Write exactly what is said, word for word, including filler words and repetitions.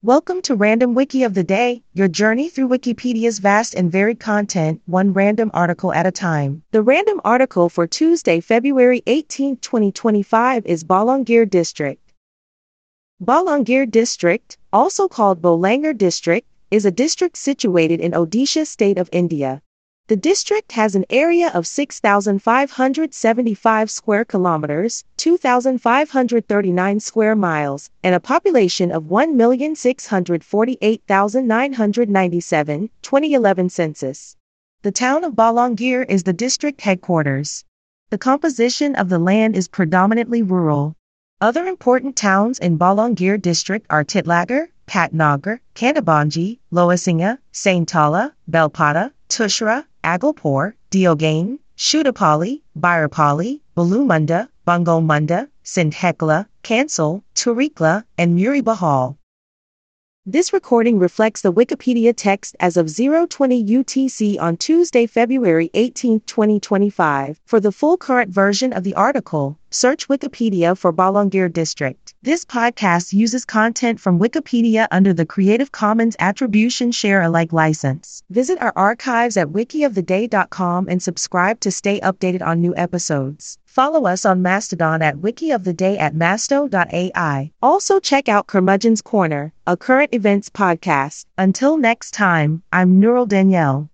Welcome to Random Wiki of the Day, your journey through Wikipedia's vast and varied content, one random article at a time. The random article for Tuesday, February eighteenth, twenty twenty-five is Balangir District. Balangir District, also called Bolangar District, is a district situated in Odisha state of India. The district has an area of six thousand five hundred seventy-five square kilometers, two thousand five hundred thirty-nine square miles, and a population of one million six hundred forty-eight thousand nine hundred ninety-seven, twenty eleven census. The town of Balangir is the district headquarters. The composition of the land is predominantly rural. Other important towns in Balangir district are Titlagar, Patnagar, Kandabanji, Lohasinga, Saintala, Belpata, Tushra, Agilpur, Diogane, Shudapali, Bairapali, Balumunda, Bangomunda, Sindhekla, Kansal, Turikla, and Muribahal. This recording reflects the Wikipedia text as of zero twenty U T C on Tuesday, February eighteenth, twenty twenty-five. For the full current version of the article, search Wikipedia for Balangir District. This podcast uses content from Wikipedia under the Creative Commons Attribution Share Alike license. Visit our archives at wiki of the day dot com and subscribe to stay updated on new episodes. Follow us on Mastodon at wikioftheday at masto dot A I. Also check out Curmudgeon's Corner, a current events podcast. Until next time, I'm Neural Danielle.